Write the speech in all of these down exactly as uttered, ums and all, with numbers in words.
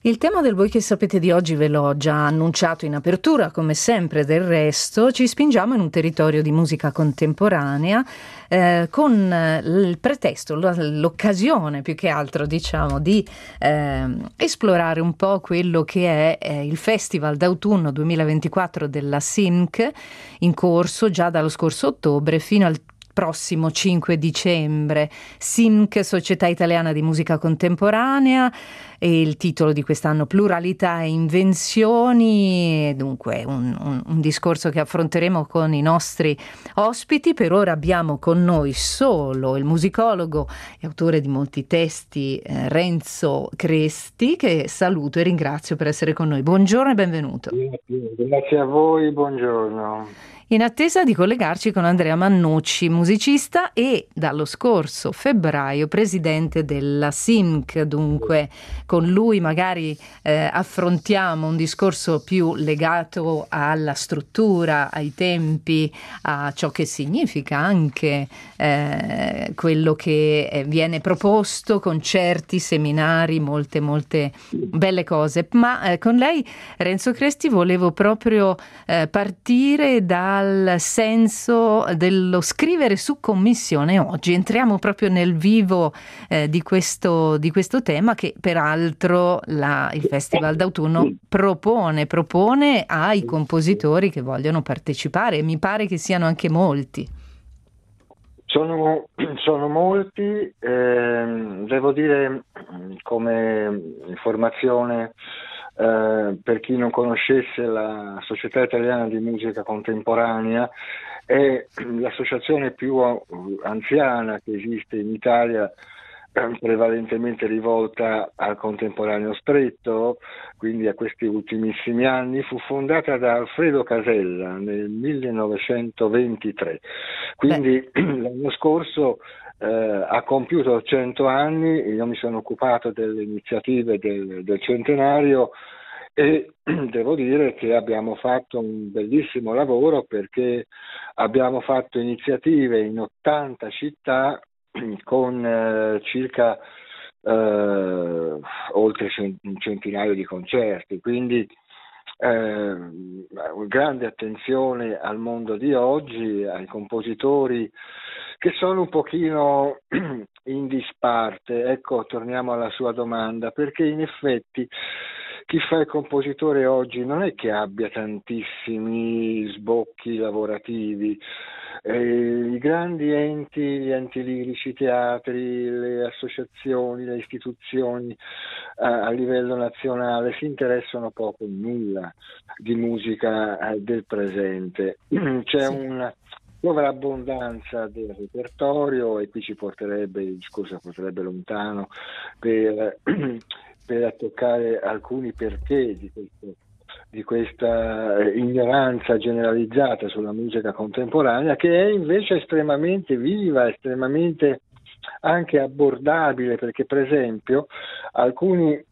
Il tema del Voi che sapete di oggi ve l'ho già annunciato in apertura, come sempre del resto, ci spingiamo in un territorio di musica contemporanea eh, con il pretesto, l'occasione più che altro diciamo di eh, esplorare un po' quello che è eh, il Festival d'autunno duemilaventiquattro della S I M C, in corso già dallo scorso ottobre fino al prossimo cinque dicembre. S I M C, Società Italiana di Musica Contemporanea, e il titolo di quest'anno Pluralità e Invenzioni, e dunque un, un, un discorso che affronteremo con i nostri ospiti. Per ora abbiamo con noi solo il musicologo e autore di molti testi eh, Renzo Cresti, che saluto e ringrazio per essere con noi. Buongiorno e benvenuto. Grazie a voi, buongiorno. In attesa di collegarci con Andrea Mannucci, musicista e dallo scorso febbraio presidente della S I M C, dunque con lui magari eh, affrontiamo un discorso più legato alla struttura, ai tempi, a ciò che significa anche eh, quello che viene proposto, concerti, seminari, molte molte belle cose. Ma eh, con lei, Renzo Cresti, volevo proprio eh, partire da al senso dello scrivere su commissione oggi. Entriamo proprio nel vivo eh, di questo di questo tema che peraltro la, il Festival d'autunno propone propone ai compositori che vogliono partecipare, e mi pare che siano anche molti. Sono, sono molti, ehm, devo dire come informazione, Eh, per chi non conoscesse la Società Italiana di Musica Contemporanea, è l'associazione più anziana che esiste in Italia, eh, prevalentemente rivolta al contemporaneo stretto, quindi a questi ultimissimi anni. Fu fondata da Alfredo Casella nel millenovecentoventitré, quindi Beh. l'anno scorso Eh, ha compiuto cento anni. Io mi sono occupato delle iniziative del, del centenario e devo dire che abbiamo fatto un bellissimo lavoro, perché abbiamo fatto iniziative in ottanta città con eh, circa eh, oltre un centinaio di concerti, quindi eh, grande attenzione al mondo di oggi, ai compositori che sono un pochino in disparte. Ecco, torniamo alla sua domanda, perché in effetti chi fa il compositore oggi non è che abbia tantissimi sbocchi lavorativi. Eh, I grandi enti, gli enti lirici, i teatri, le associazioni, le istituzioni eh, a livello nazionale si interessano poco o nulla di musica eh, del presente. C'è sì. una sovrabbondanza del repertorio, e qui ci porterebbe, il discorso porterebbe lontano per, per toccare alcuni perché di questo di questa ignoranza generalizzata sulla musica contemporanea, che è invece estremamente viva, estremamente anche abbordabile, perché per esempio alcuni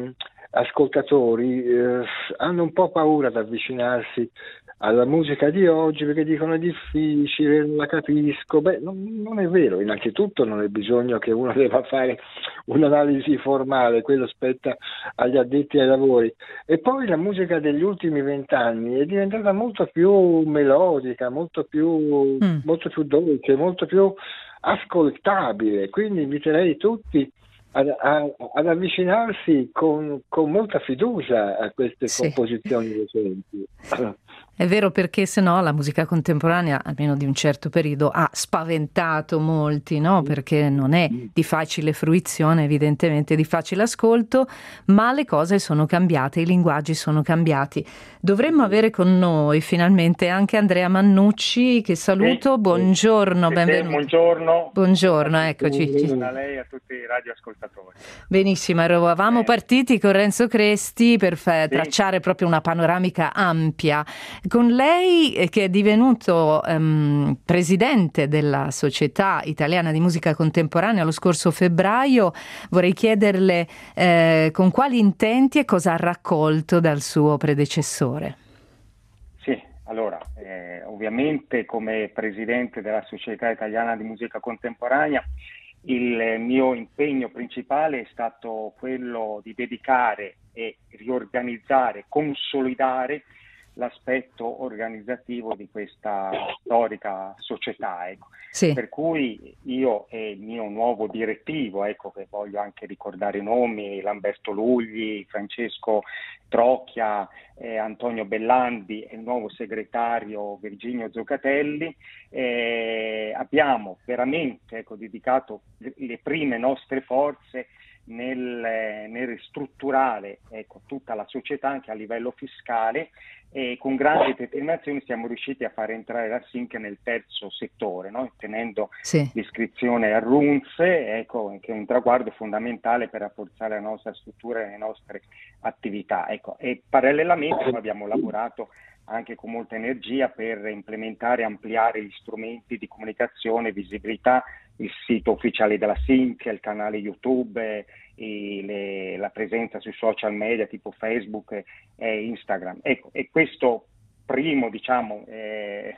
ascoltatori eh, hanno un po' paura ad avvicinarsi alla musica di oggi, perché dicono è difficile, non la capisco. Beh, non, non è vero. Innanzitutto non è bisogno che uno debba fare un'analisi formale, quello spetta agli addetti ai lavori. E poi la musica degli ultimi vent'anni è diventata molto più melodica, molto più, mm. molto più dolce, molto più ascoltabile, quindi inviterei tutti ad, a, ad avvicinarsi con, con molta fiducia a queste sì. composizioni recenti. È vero, perché se no la musica contemporanea, almeno di un certo periodo, ha spaventato molti, no? Perché non è di facile fruizione, evidentemente di facile ascolto, ma le cose sono cambiate, i linguaggi sono cambiati. Dovremmo avere con noi finalmente anche Andrea Mannucci, che saluto. Sì, buongiorno, sì, benvenuto. Buongiorno. Buongiorno, eccoci. Buongiorno a lei e a tutti i radioascoltatori. Benissimo, eravamo eh. partiti con Renzo Cresti per fa- sì. tracciare proprio una panoramica ampia. Con lei, che è divenuto um, presidente della Società Italiana di Musica Contemporanea lo scorso febbraio, vorrei chiederle eh, con quali intenti e cosa ha raccolto dal suo predecessore. Sì, allora, eh, ovviamente come presidente della Società Italiana di Musica Contemporanea il mio impegno principale è stato quello di dedicare e riorganizzare, consolidare l'aspetto organizzativo di questa storica società, ecco. Sì. Per cui io e il mio nuovo direttivo, ecco, che voglio anche ricordare i nomi, Lamberto Lugli, Francesco Trocchia, eh, Antonio Bellandi e il nuovo segretario Virginio Zoccatelli, eh, abbiamo veramente, ecco, dedicato le prime nostre forze nel, nel ristrutturare, ecco, tutta la società anche a livello fiscale, e con grande determinazione siamo riusciti a far entrare la Sync nel terzo settore, no? Tenendo Sì. l'iscrizione al R U N S, ecco, che è un traguardo fondamentale per rafforzare la nostra struttura e le nostre attività. Ecco. E parallelamente abbiamo lavorato anche con molta energia per implementare e ampliare gli strumenti di comunicazione e visibilità, il sito ufficiale della Sync, il canale YouTube, e le, la presenza sui social media tipo Facebook e Instagram. Ecco, e questo primo, diciamo, eh,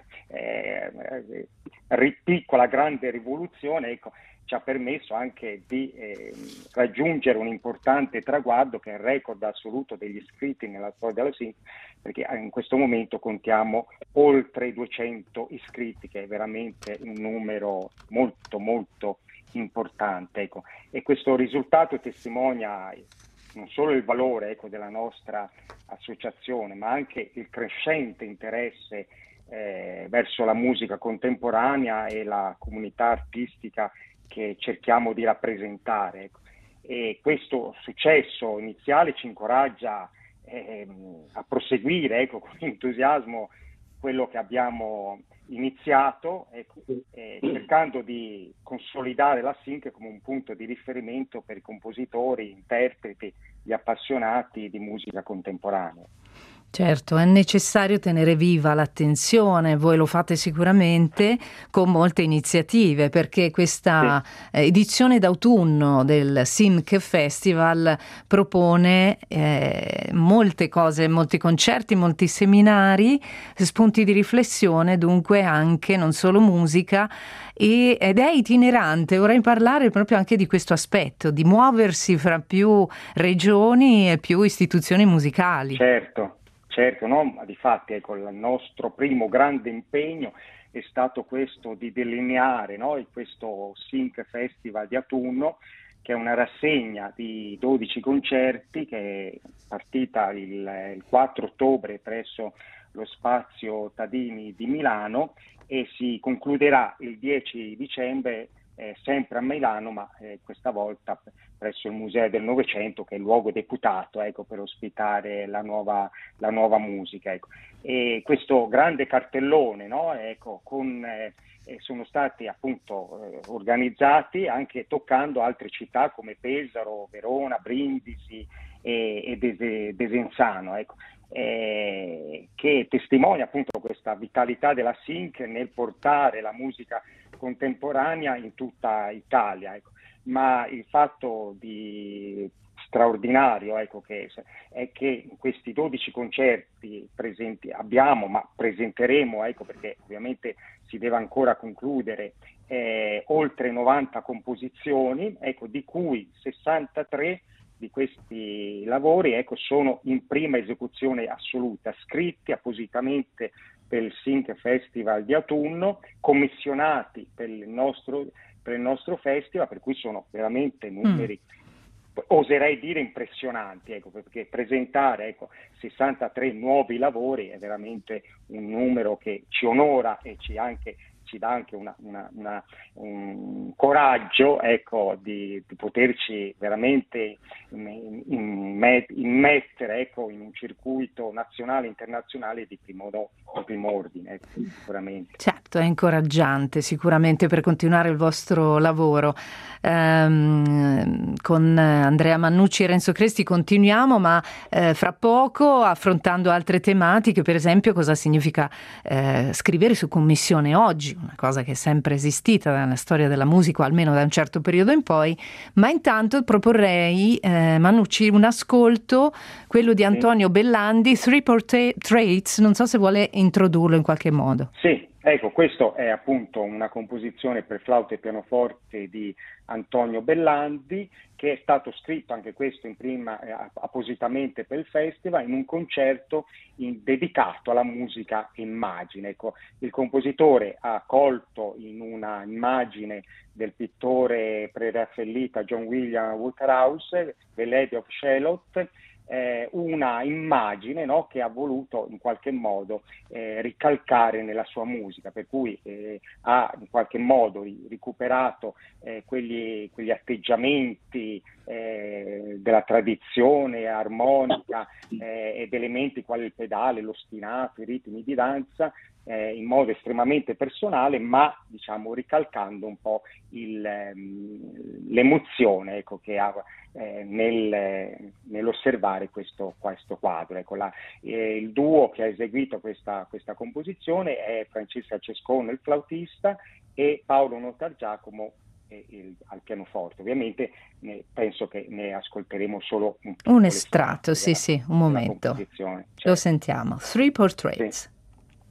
eh, piccola grande rivoluzione, ecco, ci ha permesso anche di eh, raggiungere un importante traguardo che è il record assoluto degli iscritti nella storia della Sync, perché in questo momento contiamo oltre i duecento iscritti, che è veramente un numero molto molto importante, ecco. E questo risultato testimonia non solo il valore, ecco, della nostra associazione, ma anche il crescente interesse eh, verso la musica contemporanea e la comunità artistica che cerchiamo di rappresentare, ecco. E questo successo iniziale ci incoraggia eh, a proseguire, ecco, con entusiasmo quello che abbiamo iniziato, ecco, eh, cercando di consolidare la Sync come un punto di riferimento per i compositori, interpreti, gli appassionati di musica contemporanea. Certo, è necessario tenere viva l'attenzione, voi lo fate sicuramente con molte iniziative, perché questa sì. edizione d'autunno del Sync Festival propone eh, molte cose, molti concerti, molti seminari, spunti di riflessione, dunque anche non solo musica, e, ed è itinerante. Vorrei parlare proprio anche di questo aspetto, di muoversi fra più regioni e più istituzioni musicali. Certo. Certo, no? Ma difatti, ecco, il nostro primo grande impegno è stato questo di delineare, no? questo Sync Festival di autunno, che è una rassegna di dodici concerti che è partita il, il quattro ottobre presso lo Spazio Tadini di Milano e si concluderà il dieci dicembre eh, sempre a Milano, ma eh, questa volta presso il Museo del Novecento, che è il luogo deputato, ecco, per ospitare la nuova, la nuova musica. Ecco. E questo grande cartellone, no, ecco, con, eh, sono stati appunto eh, organizzati anche toccando altre città come Pesaro, Verona, Brindisi e, e Des- Desenzano, ecco, eh, che testimonia appunto questa vitalità della Sync nel portare la musica contemporanea in tutta Italia, ecco. Ma il fatto di straordinario, ecco, che è che in questi dodici concerti presenti abbiamo, ma presenteremo, ecco, perché ovviamente si deve ancora concludere, eh, oltre novanta composizioni, ecco, di cui sessantatré di questi lavori, ecco, sono in prima esecuzione assoluta, scritti appositamente per il Sync Festival di autunno, commissionati per il nostro per il nostro festival, per cui sono veramente numeri, mm. oserei dire impressionanti, ecco, perché presentare, ecco, sessantatré nuovi lavori è veramente un numero che ci onora e ci anche ci dà anche una, una, una, un coraggio, ecco, di, di poterci veramente in, in, immettere, ecco, in un circuito nazionale e internazionale di primo, di primo ordine, ecco, sicuramente. Certo, è incoraggiante sicuramente per continuare il vostro lavoro. Ehm, con Andrea Mannucci e Renzo Cresti continuiamo, ma eh, fra poco affrontando altre tematiche, per esempio cosa significa eh, scrivere su commissione oggi, una cosa che è sempre esistita nella storia della musica, almeno da un certo periodo in poi, ma intanto proporrei, eh, Mannucci, un ascolto, quello di Antonio Bellandi, Three Portraits, non so se vuole introdurlo in qualche modo. Sì, Ecco, questo è appunto una composizione per flauto e pianoforte di Antonio Bellandi, che è stato scritto anche questo in prima eh, appositamente per il festival, in un concerto in, dedicato alla musica immagine. Ecco, il compositore ha colto in una immagine del pittore preraffaellita John William Waterhouse, The Lady of Shalott, Eh, una immagine, no, che ha voluto in qualche modo eh, ricalcare nella sua musica, per cui eh, ha in qualche modo ricuperato eh, quegli, quegli atteggiamenti eh, della tradizione armonica eh, ed elementi quali il pedale, l'ostinato, i ritmi di danza eh, in modo estremamente personale, ma diciamo ricalcando un po' il, ehm, l'emozione, ecco, che ha Eh, nel, eh, nell'osservare questo, questo quadro. Ecco, la, eh, il duo che ha eseguito questa, questa composizione è Francesca Cescone, il flautista, e Paolo Notargiacomo eh, il, al pianoforte. Ovviamente ne, penso che ne ascolteremo solo un, un estratto, sì della, sì, un momento. Certo. Lo sentiamo. Three Portraits. Sì.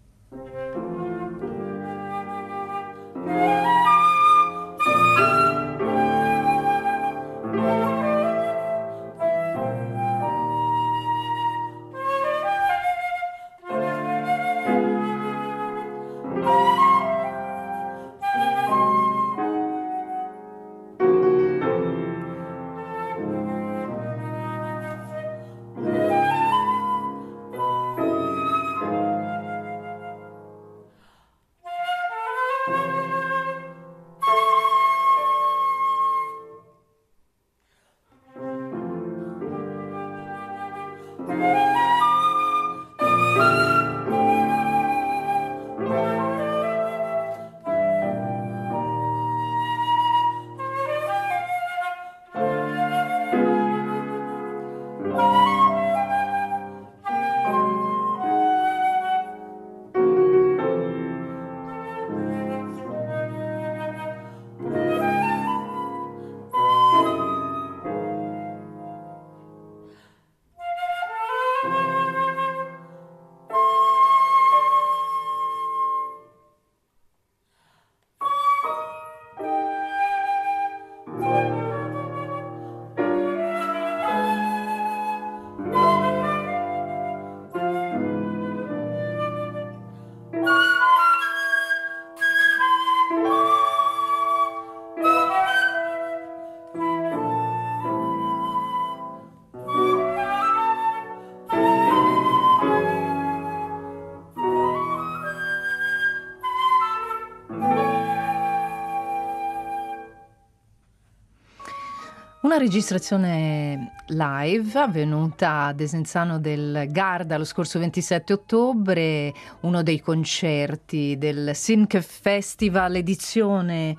Una registrazione live avvenuta a Desenzano del Garda lo scorso ventisette ottobre, uno dei concerti del Sync Festival edizione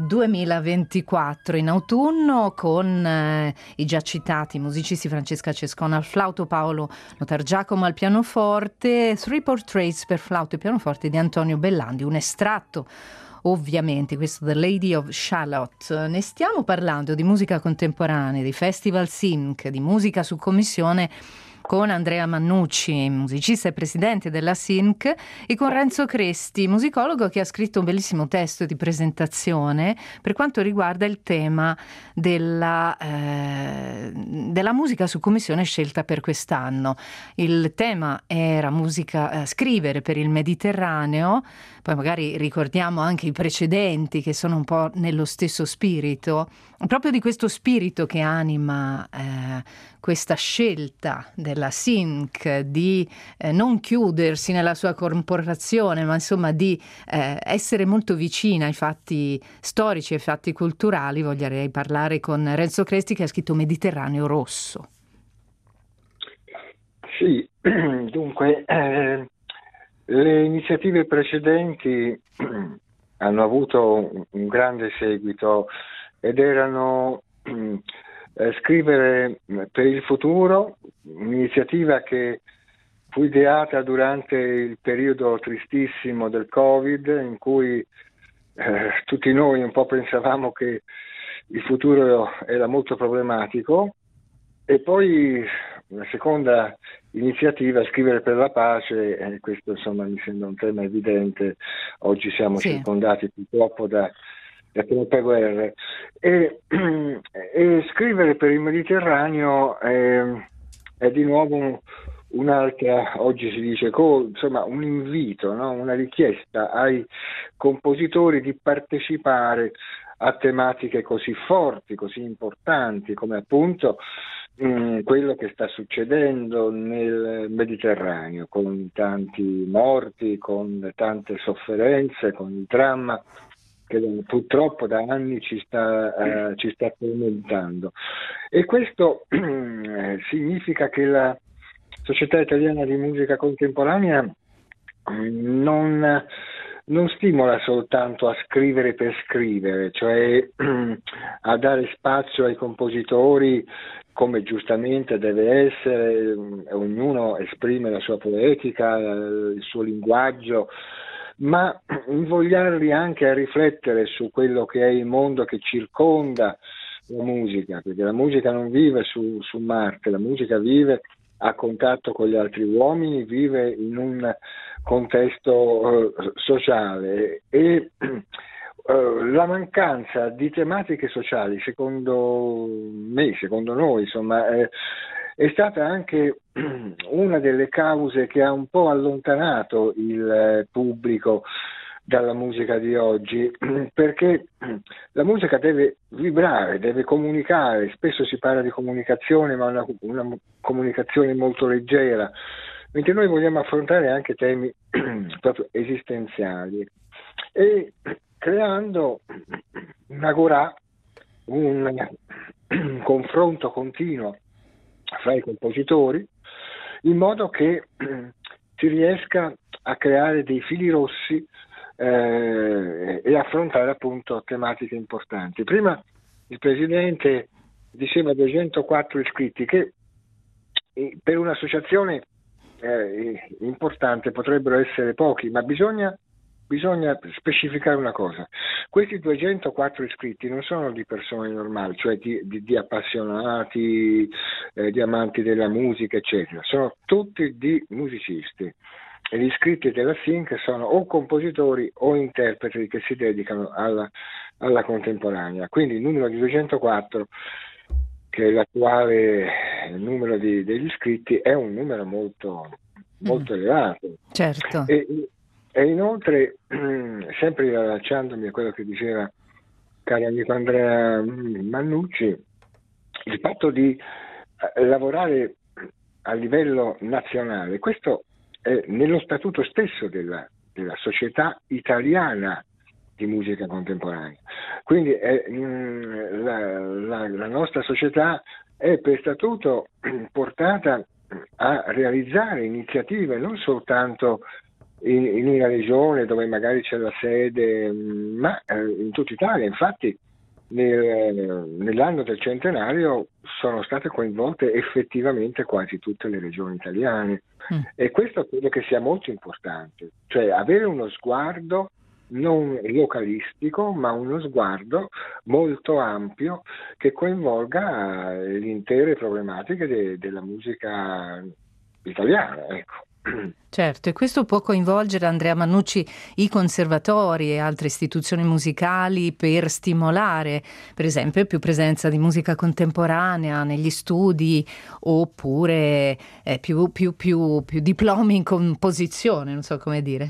duemilaventiquattro in autunno, con eh, i già citati musicisti Francesca Cescone al flauto, Paolo Notargiacomo al pianoforte, Three Portraits per flauto e pianoforte di Antonio Bellandi, un estratto ovviamente, questo The Lady of Shalott. Ne stiamo parlando di musica contemporanea, di Festival Sync, di musica su commissione, con Andrea Mannucci, musicista e presidente della Sync, e con Renzo Cresti, musicologo, che ha scritto un bellissimo testo di presentazione per quanto riguarda il tema della, eh, della musica su commissione scelta per quest'anno. Il tema era musica, eh, scrivere per il Mediterraneo, poi magari ricordiamo anche i precedenti che sono un po' nello stesso spirito, proprio di questo spirito che anima eh, questa scelta della Sync di eh, non chiudersi nella sua corporazione, ma insomma di eh, essere molto vicina ai fatti storici e ai fatti culturali. Voglierei parlare con Renzo Cresti, che ha scritto Mediterraneo Rosso. Sì, dunque eh, le iniziative precedenti hanno avuto un grande seguito ed erano eh, scrivere per il futuro, un'iniziativa che fu ideata durante il periodo tristissimo del Covid, in cui eh, tutti noi un po' pensavamo che il futuro era molto problematico, e poi la seconda iniziativa Scrivere per la pace, e questo insomma mi sembra un tema evidente. Oggi siamo Sì. circondati purtroppo da, da troppe guerre, e, e Scrivere per il Mediterraneo è, è di nuovo un, un'altra, oggi si dice, insomma, un invito, no? Una richiesta ai compositori di partecipare a tematiche così forti, così importanti, come appunto mh, quello che sta succedendo nel Mediterraneo, con tanti morti, con tante sofferenze, con il dramma che purtroppo da anni ci sta, eh, ci sta tormentando. E questo eh, significa che la Società Italiana di Musica Contemporanea non, non stimola soltanto a scrivere per scrivere, cioè a dare spazio ai compositori, come giustamente deve essere, ognuno esprime la sua poetica, il suo linguaggio, ma invogliarli anche a riflettere su quello che è il mondo che circonda la musica, perché la musica non vive su, su Marte, la musica vive a contatto con gli altri uomini, vive in un contesto uh, sociale, e uh, la mancanza di tematiche sociali, secondo me, secondo noi, insomma, è, è stata anche una delle cause che ha un po' allontanato il pubblico dalla musica di oggi, perché la musica deve vibrare, deve comunicare. Spesso si parla di comunicazione, ma una, una comunicazione molto leggera, mentre noi vogliamo affrontare anche temi proprio esistenziali, e creando un'agorà, un, un confronto continuo fra i compositori, in modo che si riesca a creare dei fili rossi eh, e affrontare appunto tematiche importanti. Prima il Presidente diceva duecentoquattro iscritti, che eh, per un'associazione eh, importante potrebbero essere pochi, ma bisogna Bisogna specificare una cosa: questi duecentoquattro iscritti non sono di persone normali, cioè di, di, di appassionati, eh, di amanti della musica, eccetera, sono tutti di musicisti, e gli iscritti della S I N C sono o compositori o interpreti che si dedicano alla, alla contemporanea. Quindi il numero di duecentoquattro, che è l'attuale numero di, degli iscritti, è un numero molto, molto mm. elevato. Certo. E, E inoltre, sempre riallacciandomi a quello che diceva caro amico Andrea Mannucci, il fatto di lavorare a livello nazionale, questo è nello statuto stesso della, della Società Italiana di Musica Contemporanea. Quindi è, la, la, la nostra società è per statuto portata a realizzare iniziative non soltanto In, in una regione dove magari c'è la sede, ma eh, in tutta Italia. Infatti nel, nell'anno del centenario sono state coinvolte effettivamente quasi tutte le regioni italiane, mm. e questo credo che sia molto importante, cioè avere uno sguardo non localistico, ma uno sguardo molto ampio che coinvolga le intere problematiche de, della musica italiana, ecco. Certo, e questo può coinvolgere, Andrea Mannucci, i conservatori e altre istituzioni musicali per stimolare, per esempio, più presenza di musica contemporanea negli studi, oppure eh, più, più, più, più diplomi in composizione, non so come dire.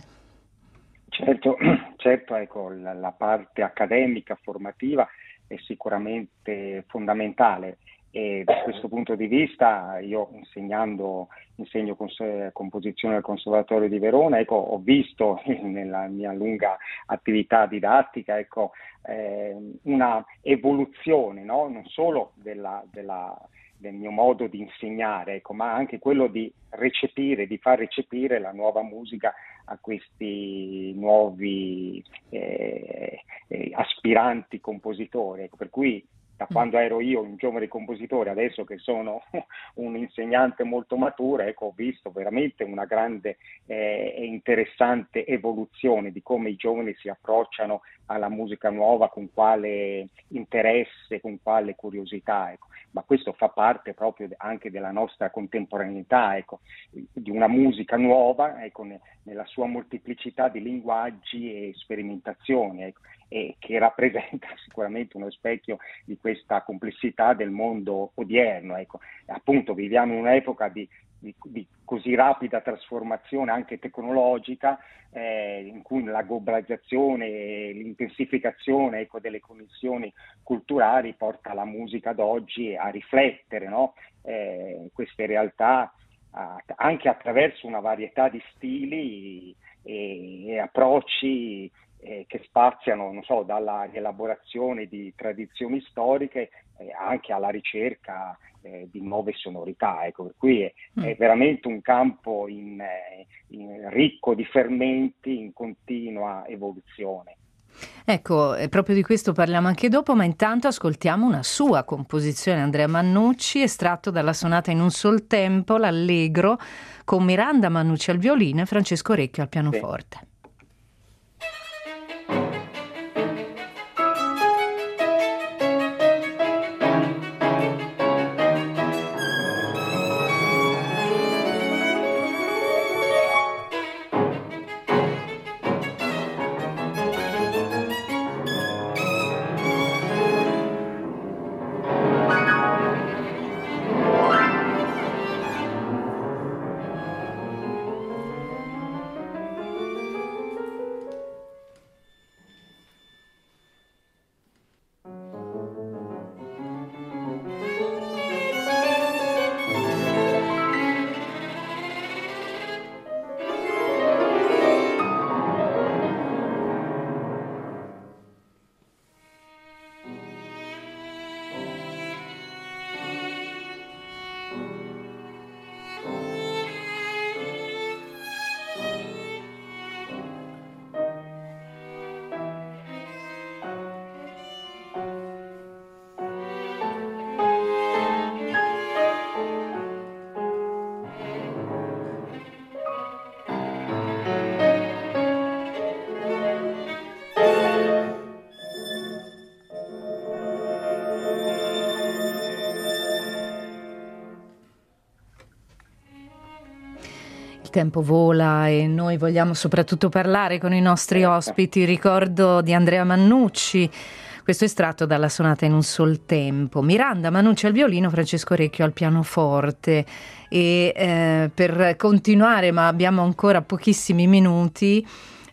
Certo, certo, ecco, la, la parte accademica, formativa è sicuramente fondamentale. E da questo punto di vista io insegnando, insegno cons- composizione al Conservatorio di Verona, ecco, ho visto nella mia lunga attività didattica, ecco, eh, una evoluzione, no? Non solo della, della, del mio modo di insegnare, ecco, ma anche quello di recepire, di far recepire la nuova musica a questi nuovi eh, eh, aspiranti compositori, ecco, per cui da quando ero io un giovane compositore, adesso che sono un insegnante molto maturo, ecco, ho visto veramente una grande eh, e interessante evoluzione di come i giovani si approcciano alla musica nuova, con quale interesse, con quale curiosità, ecco. Ma questo fa parte proprio anche della nostra contemporaneità, ecco, di una musica nuova, ecco, ne, nella sua molteplicità di linguaggi e sperimentazioni, ecco, e che rappresenta sicuramente uno specchio di questa complessità del mondo odierno, ecco. Appunto viviamo in un'epoca di, di, di così rapida trasformazione anche tecnologica, eh, in cui la globalizzazione e l'intensificazione, ecco, delle connessioni culturali porta la musica d'oggi a riflettere, no? eh, queste realtà a, anche attraverso una varietà di stili e, e approcci eh, che spaziano, non so, dalla rielaborazione di tradizioni storiche eh, anche alla ricerca eh, di nuove sonorità, ecco. Per cui è, mm. è veramente un campo in, eh, in ricco di fermenti, in continua evoluzione. Ecco, eh, proprio di questo parliamo anche dopo, ma intanto ascoltiamo una sua composizione, Andrea Mannucci, estratto dalla sonata in un sol tempo, l'Allegro, con Miranda Mannucci al violino e Francesco Recchio al pianoforte. Sì. Il tempo vola e noi vogliamo soprattutto parlare con i nostri ospiti. Ricordo di Andrea Mannucci, questo estratto dalla sonata in un sol tempo. Miranda Mannucci al violino, Francesco Recchio al pianoforte. E eh, per continuare, ma abbiamo ancora pochissimi minuti,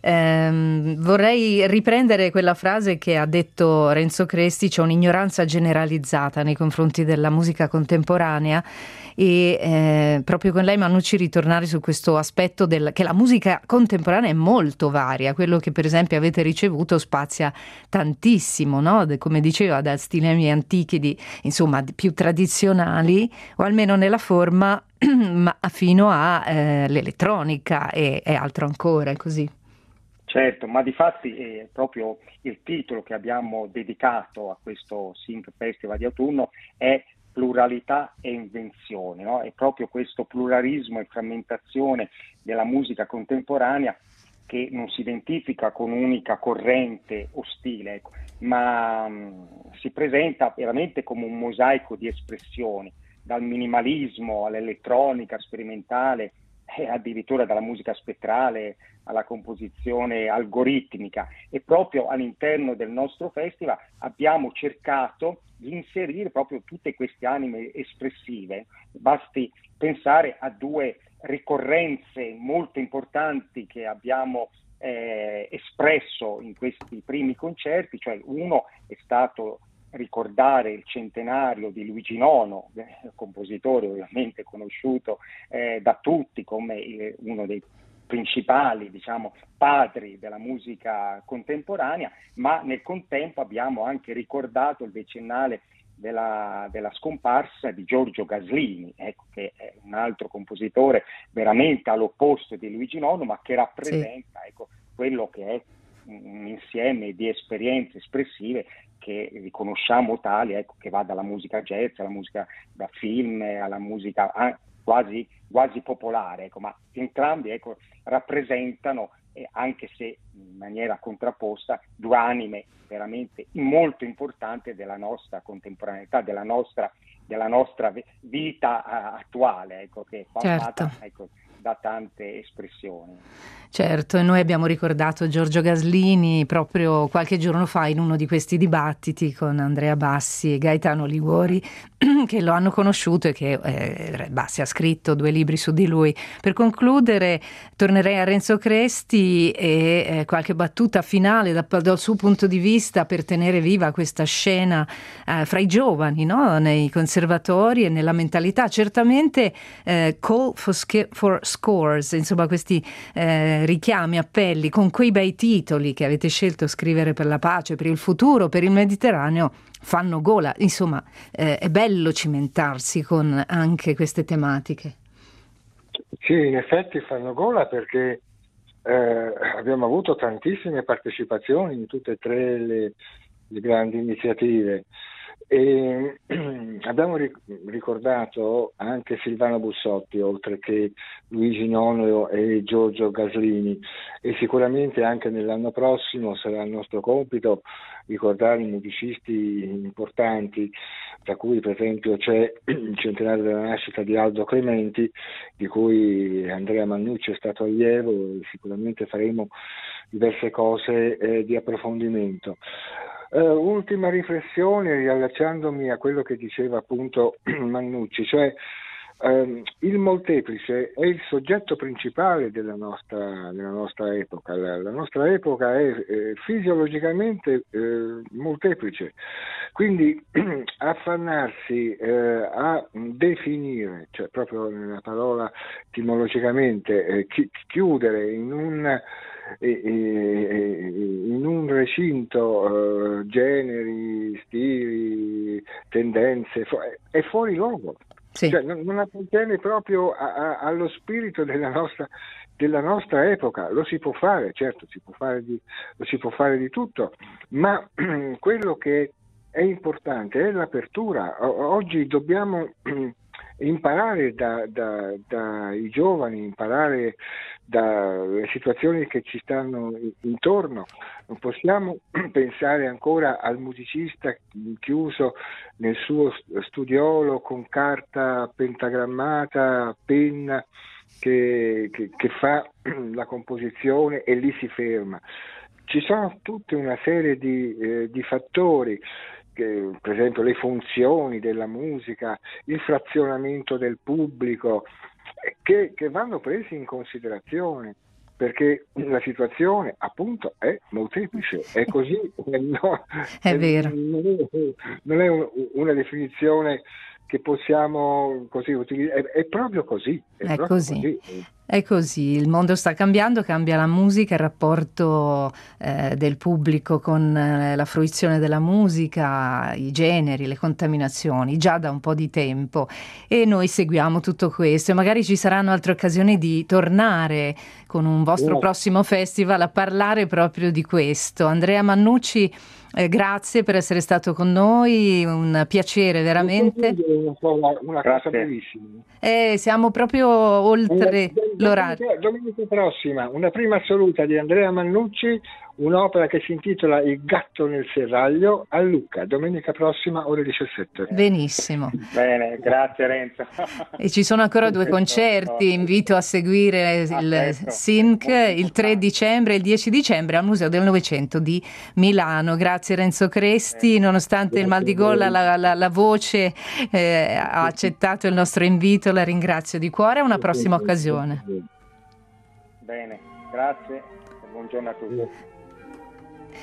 ehm, vorrei riprendere quella frase che ha detto Renzo Cresti: c'è un'ignoranza generalizzata nei confronti della musica contemporanea. E eh, proprio con lei, Mannucci, ritornare su questo aspetto del, che la musica contemporanea è molto varia. Quello che per esempio avete ricevuto spazia tantissimo, no? Come diceva, da stilemi antichi, di, insomma più tradizionali, o almeno nella forma, ma fino all'elettronica eh, e, e altro ancora, è così. Certo, ma difatti è proprio il titolo che abbiamo dedicato a questo Sync Festival di autunno è pluralità e invenzione, no? È proprio questo pluralismo e frammentazione della musica contemporanea che non si identifica con un'unica corrente o stile, ecco, ma mh, si presenta veramente come un mosaico di espressioni, dal minimalismo all'elettronica sperimentale e addirittura dalla musica spettrale alla composizione algoritmica. E proprio all'interno del nostro festival abbiamo cercato di inserire proprio tutte queste anime espressive. Basti pensare a due ricorrenze molto importanti che abbiamo eh, espresso in questi primi concerti, cioè uno è stato ricordare il centenario di Luigi Nono, eh, compositore ovviamente conosciuto eh, da tutti come eh, uno dei principali, diciamo, padri della musica contemporanea, ma nel contempo abbiamo anche ricordato il decennale della, della scomparsa di Giorgio Gaslini, ecco, che è un altro compositore veramente all'opposto di Luigi Nono, ma che rappresenta, sì, ecco, quello che è un insieme di esperienze espressive che riconosciamo tali, ecco, che va dalla musica jazz alla musica da film alla musica ah, quasi, quasi popolare, ecco, ma entrambi, ecco, rappresentano, eh, anche se in maniera contrapposta, due anime veramente molto importanti della nostra contemporaneità, della nostra, della nostra vita uh, attuale, ecco, che è formata, certo. ecco, da tante espressioni. Certo, e noi abbiamo ricordato Giorgio Gaslini proprio qualche giorno fa in uno di questi dibattiti con Andrea Bassi e Gaetano Liguori, che lo hanno conosciuto e che eh, Bassi ha scritto due libri su di lui. Per concludere tornerei a Renzo Cresti e eh, qualche battuta finale da, dal suo punto di vista per tenere viva questa scena eh, fra i giovani, no? Nei conservatori e nella mentalità. Certamente eh, Call for, sc- for Scores, insomma questi eh, richiami, appelli con quei bei titoli che avete scelto scrivere per la pace, per il futuro, per il Mediterraneo, fanno gola. Insomma, eh, è bello cimentarsi con anche queste tematiche. Sì, in effetti fanno gola perché eh, abbiamo avuto tantissime partecipazioni in tutte e tre le, le grandi iniziative. E abbiamo ricordato anche Silvano Bussotti, oltre che Luigi Nono e Giorgio Gaslini, e sicuramente anche nell'anno prossimo sarà il nostro compito ricordare i musicisti importanti, tra cui per esempio c'è il centenario della nascita di Aldo Clementi, di cui Andrea Mannucci è stato allievo, e sicuramente faremo diverse cose eh, di approfondimento. Uh, ultima riflessione, riallacciandomi a quello che diceva appunto Mannucci, cioè um, il molteplice è il soggetto principale della nostra, della nostra epoca. La, la nostra epoca è eh, fisiologicamente eh, molteplice, quindi affannarsi eh, a definire, cioè proprio nella parola etimologicamente, eh, chi, chiudere in un in un recinto uh, generi, stili, tendenze, è fuori luogo, sì. Cioè, non, non appartiene proprio a, a, allo spirito della nostra, della nostra epoca. Lo si può fare, certo, si può fare di, lo si può fare di tutto, ma quello che è importante è l'apertura. O, oggi dobbiamo imparare da, da, dai giovani, imparare dalle situazioni che ci stanno intorno. Non possiamo pensare ancora al musicista chiuso nel suo studiolo con carta pentagrammata, penna, che, che, che fa la composizione e lì si ferma. Ci sono tutta una serie di, eh, di fattori, che, per esempio le funzioni della musica, il frazionamento del pubblico, che, che vanno presi in considerazione, perché la situazione appunto è molteplice, è così, no, è vero. Non è, non è un, una definizione che possiamo così utilizzare, è, è proprio così. È, è proprio così. così. È così, il mondo sta cambiando, cambia la musica, il rapporto eh, del pubblico con eh, la fruizione della musica, i generi, le contaminazioni, già da un po' di tempo, e noi seguiamo tutto questo e magari ci saranno altre occasioni di tornare con un vostro No. prossimo festival a parlare proprio di questo. Andrea Mannucci, Eh, grazie per essere stato con noi, un piacere veramente. Una cosa, una cosa brevissima. Eh, siamo proprio oltre Domenica, l'orario. domenica prossima, una prima assoluta di Andrea Mannucci, un'opera che si intitola Il gatto nel serraglio, a Lucca, domenica prossima ore diciassette. Benissimo. Bene, grazie Renzo. E ci sono ancora due concerti, invito a seguire il S I N C il tre dicembre e il dieci dicembre al Museo del Novecento di Milano. Grazie Renzo Cresti, nonostante il mal di gola la, la, la voce eh, ha accettato il nostro invito, la ringrazio di cuore, a una prossima occasione. Bene, grazie e buongiorno a tutti.